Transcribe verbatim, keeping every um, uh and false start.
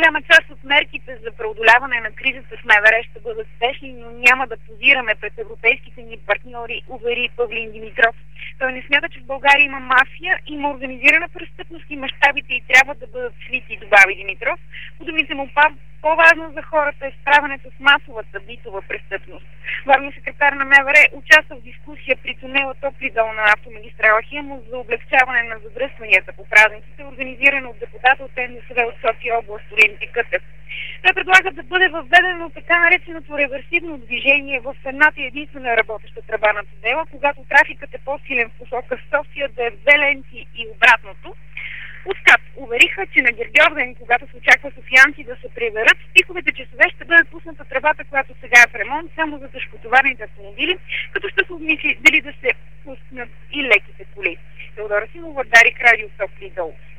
Голяма част от мерките за преодоляване на кризата в МВР ще бъдат спешни, но няма да позираме пред европейските ни партньори, увери Павлин Димитров. Той не смята, че в България има мафия, има организирана престъпност и мащабите и трябва да бъдат свити, добави Димитров. По думите му, по-важно за хората е справянето с масовата битова престъпност. Главният секретар на МВР участва в дискусия при тунела Топли дол на автомагистрала Хемус за облегчаване на задръстванията по празниците, организирано от депутата от Н Д С В от София област Оlimpi Кътев. Той предлага да бъде въведено така нареченото реверсивно движение в едната и единствена работеща тръба на тунела, когато трафикът е по-силен в посока в София, да е в две ленти и обратното. От СКАТ увериха, че на Гергьовден, когато се очаква софиянци да се приберат, в пиковите часове ще бъде пусната тръбата, която сега е в ремонт, само за тежкотоварните автомобили, като ще се обмисли дали да се пуснат и леките коли. Теодора Симова, Дарик, Радио Топли дол.